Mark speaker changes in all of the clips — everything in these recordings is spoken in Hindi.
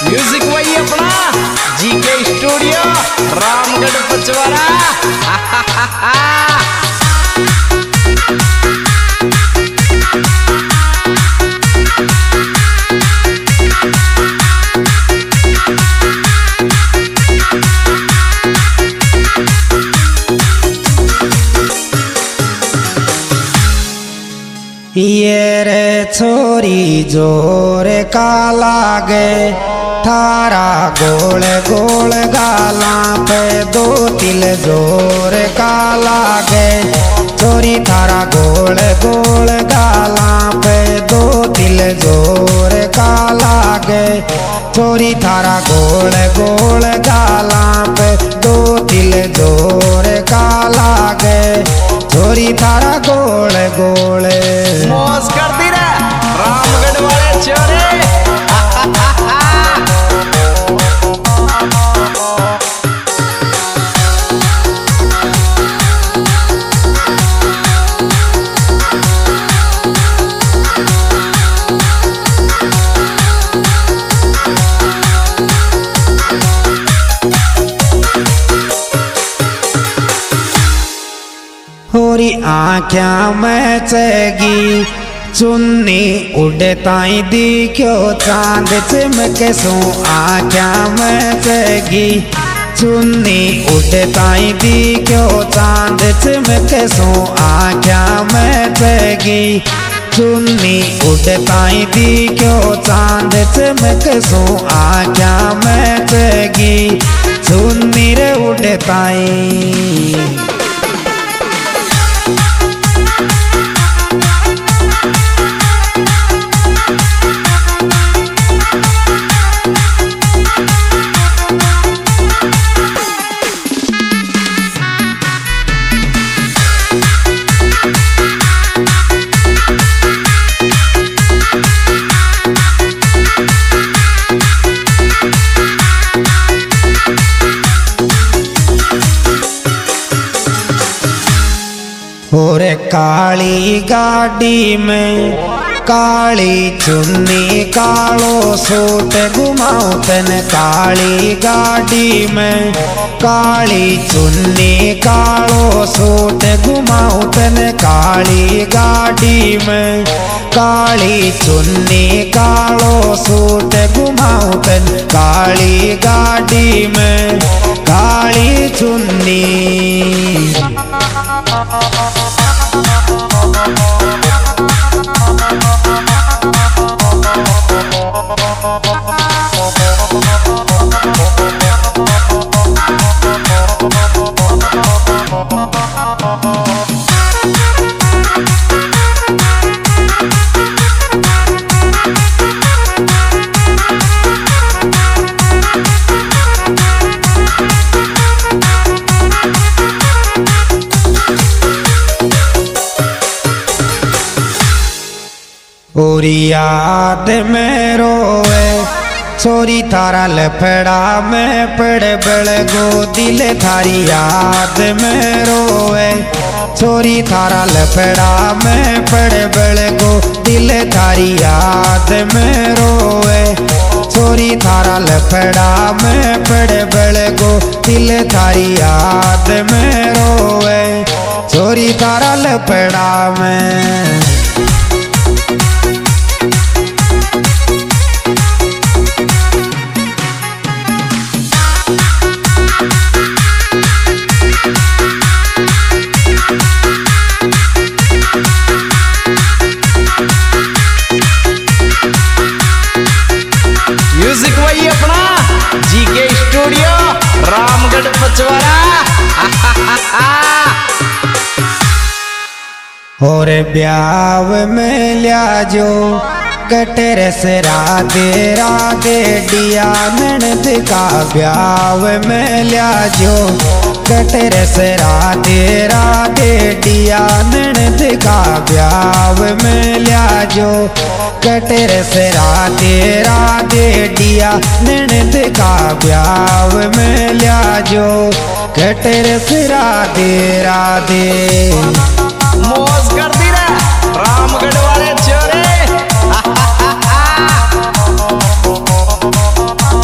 Speaker 1: म्यूजिक वही अपना जीके स्टूडियो रामगढ़ पचवारा।
Speaker 2: ये रे छोरी जोर का लागे थारा गोल गोल गाला पे दो तिल जोर का लागे। छोरी थारा गोल गोल गाला पे दो तिल जोर का लागे। छोरी थारा गोल गोल गाला पे दो तिल जोर का लागे। छोरी थारा गोल गोल
Speaker 1: मौज कर दी रे रामगढ़ वाले छोरे।
Speaker 2: होरी आँख्या में चेगी चुन्नी उड़ताई दिखो चांद चिमके सो। आँख्या में चेगी चुन्नी उड़ताई दिखो चांद चिमके सो। आँख्या में चेगी चुन्नी उड़ताई दिखो चांद चिमके सो। आँख्या में चेगी चुन्नी रे उड़ताई। और काली गाड़ी में काली चुन्नी कालो सूट घुमाओ तन। काली गाड़ी में काली चुन्नी कालो सूट घुमाओ तन। काली गाड़ी में काली चुन्नी कालो सूट घुमाओ तन। काली गाड़ी में काली चुन्नी। और याद में रोए छोरी थारा लफड़ा में पड़े बड़गो। दिल थारी याद में रोए छोरी थारा लफड़ा में पड़े बड़गो। दिल थारी याद में रोए छोरी थारा लफड़ा में पड़े बड़गो। दिल थारी याद में रोए छोरी थारा लफड़ा में।
Speaker 1: म्यूजिक वही अपना जीके स्टूडियो रामगढ़ पचवारा।
Speaker 2: और ब्याव में लिया जो कटर से राधे राधे डिया ननद का। ब्याव में लिया जो कटर से राधे राधे डिया ननद का। ब्याव में लिया जो कटर से राधे राधे डिया ननद का। ब्याव में लिया जो कटर से राधे राधे।
Speaker 1: मौज कर दी रे रामगढ़ वाले छोरे।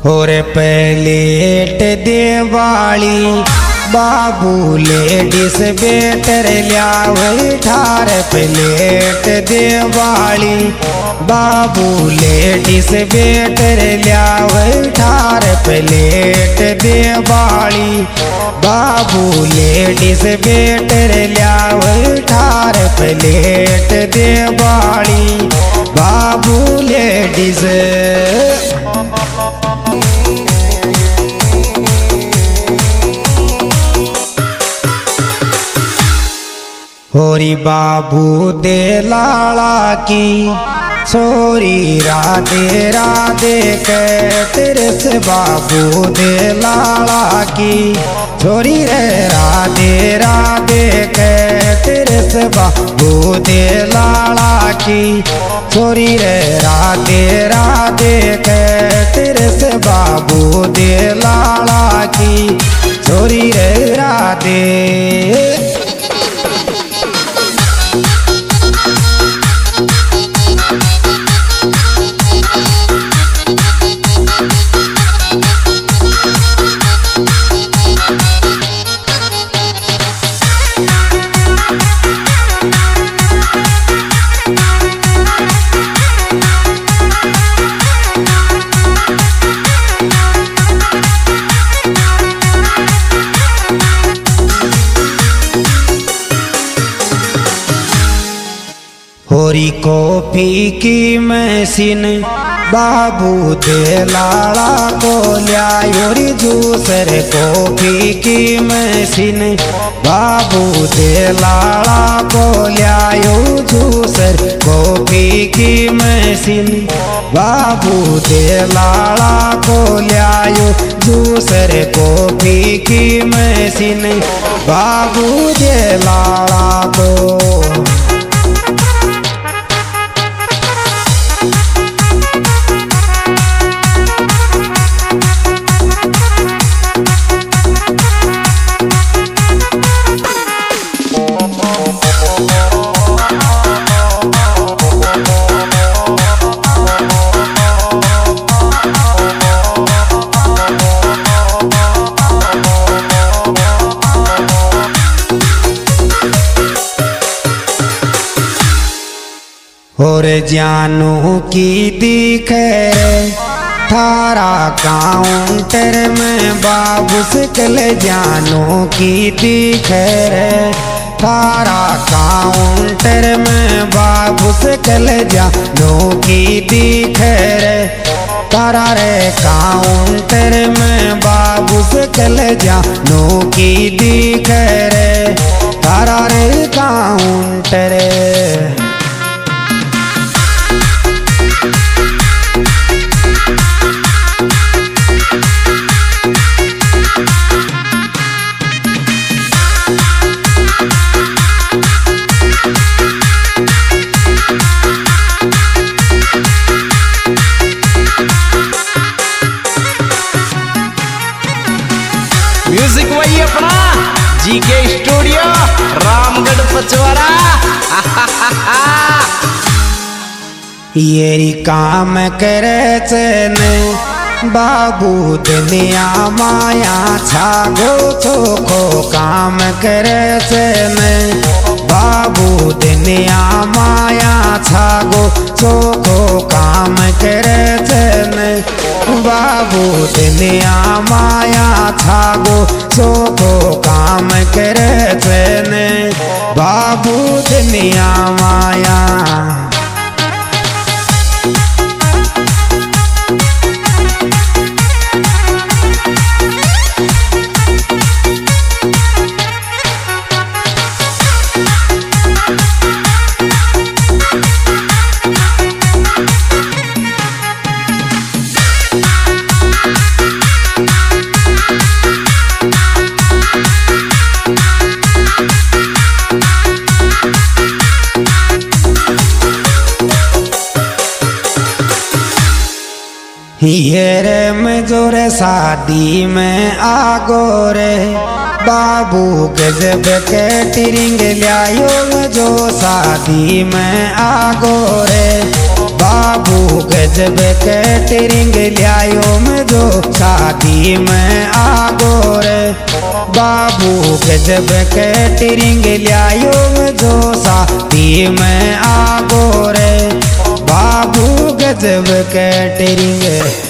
Speaker 2: और प्लेट दिवाली बाबू लेडीज बेटर लियावे ठार प्लेट दिवाली बाबू लेडीज बेटर लियावे ठार प्लेट दिवाली बाबू लेडीज बेटर लियावे ठार प्लेट दिवाली बाबू लेडीज। होरी बाबू दे लाला की छोरी राधे राधे के तेरे से बाबू दे लाला की छोरी रे राधे राधे के तेरे से बाबू दे लाला की छोरी रे राधे राधे के तेरे से बाबू दे लाला की छोरी रे राधे। होरी कॉफी की मशीन बाबू दे लाला को लियायोरी जूसर कॉफी की मशीन बाबू दे लाला को लियायो जूसर कॉफी की मशीन बाबू दे लाला को लियायो जूसर कॉफी की मशीन बाबू दे लाला को। और जानू की दिखे थारा काउंटर में बाबू सिकल जानू की दिखे थारा काउंटर में बाबू सिकल जानू की दिखे तारा रे काउंटर में बाबू सिकल जानू की दिखे तारा रे काउंटर।
Speaker 1: म्यूजिक वही अपना जीके स्टूडियो रामगढ़ पचवरा।
Speaker 2: येरी काम करे चने बाबू दुनिया माया छागो चोखो काम करे चने बाबू दुनिया माया छागो चोखो काम करे चने बाबू दुनिया माया छागो चोखो काम करे चने बाबू दुनिया माया। हीरे में जोरे शादी में आगो रे बाबू गजब के टिरिंग लियायो जो शादी में आगो रे बाबू गजब कैटरिंग लियायो में जो शादी में आगो रे बाबू गजब कैटरिंग लियायो में जो शादी में आगो रे बाबू गजब कैटरिंग